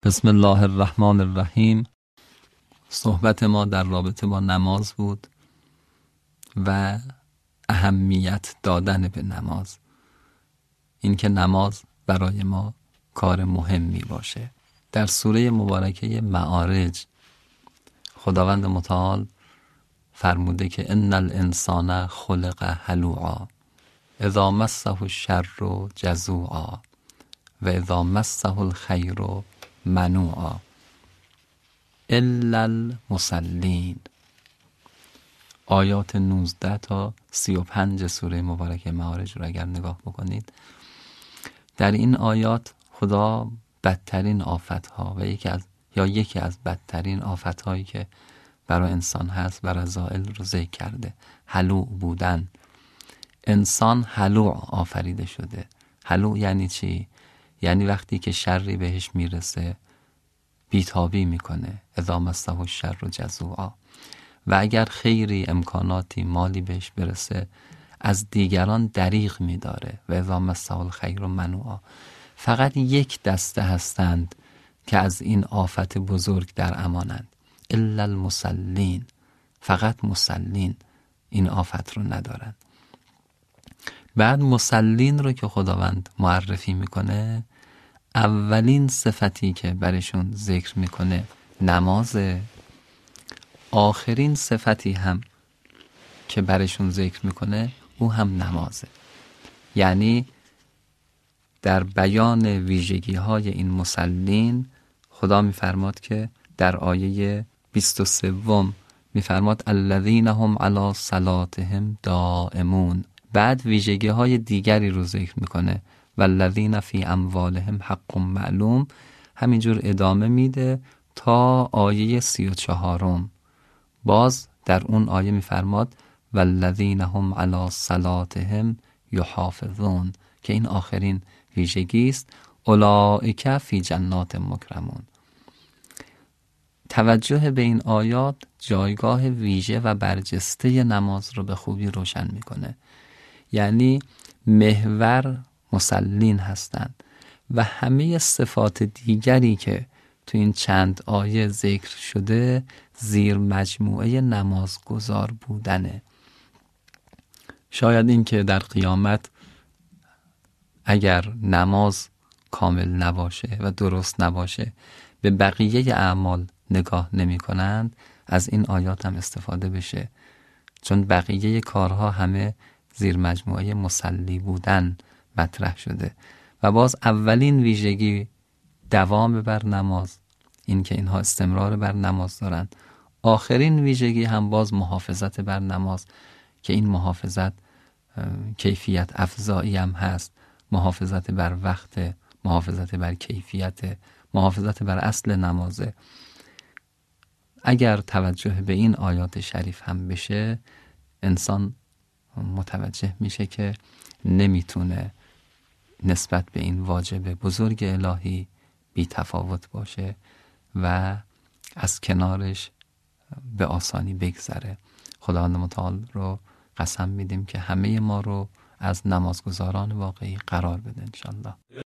بسم الله الرحمن الرحیم. صحبت ما در رابطه با نماز بود و اهمیت دادن به نماز، اینکه نماز برای ما کار مهمی باشه. در سوره مبارکه معارج خداوند متعال فرموده که ان الانسان خلق هلوعا اذا مسه الشر جزوعا و اذا مسه الخیر منوعا الا المصلین. آیات 19 تا 35 سوره مبارکه معارج رو اگر نگاه بکنید، در این آیات خدا بدترین آفتها و یکی از بدترین آفتهایی که برای انسان هست و رذائل رو ذکر کرده. هلوع بودن. انسان هلوع آفریده شده. هلوع یعنی چی؟ یعنی وقتی که شری بهش میرسه بیتابی میکنه. اذا مسه الشر جزوعا. و اگر خیری، امکاناتی، مالی بهش برسه از دیگران دریغ میداره. و اذا مسه الخیر منوعا. فقط یک دسته هستند که از این آفت بزرگ در امانند. الا المصلین. فقط مصلین این آفت رو ندارن. بعد مصلین رو که خداوند معرفی میکنه، اولین صفتی که برشون ذکر میکنه نمازه. آخرین صفتی هم که برشون ذکر میکنه او هم نمازه. یعنی در بیان ویژگی های این مصلین خدا میفرماد که در آیه 23 میفرماد الذین هم علی صلاتهم دائمون. بعد ویژگی های دیگری رو ذکر میکنه والذین فی اموالهم حق معلوم. همینجور ادامه میده تا آیه 34. باز در اون آیه میفرماد والذین هم علی صلاتهم یحافظون، که این آخرین ویژگی است. اولئک فی جنات مکرمون. توجه به این آیات جایگاه ویژه و برجسته نماز رو به خوبی روشن میکنه. یعنی محور مصلین هستند و همه صفات دیگری که تو این چند آیه ذکر شده زیر مجموعه نمازگزار بودنه. شاید این که در قیامت اگر نماز کامل نباشه و درست نباشه به بقیه اعمال نگاه نمی کنند، از این آیات هم استفاده بشه، چون بقیه کارها همه زیر مجموعه مصلی بودن مطرح شده. و باز اولین ویژگی دوام بر نماز، این که اینها استمرار بر نماز دارن. آخرین ویژگی هم باز محافظت بر نماز، که این محافظت کیفیت افزایی هم هست. محافظت بر وقت، محافظت بر کیفیت، محافظت بر اصل نمازه. اگر توجه به این آیات شریف هم بشه، انسان متوجه میشه که نمیتونه نسبت به این واجب بزرگ الهی بی تفاوت باشه و از کنارش به آسانی بگذره. خداوند متعال رو قسم میدیم که همه ما رو از نمازگزاران واقعی قرار بده انشالله.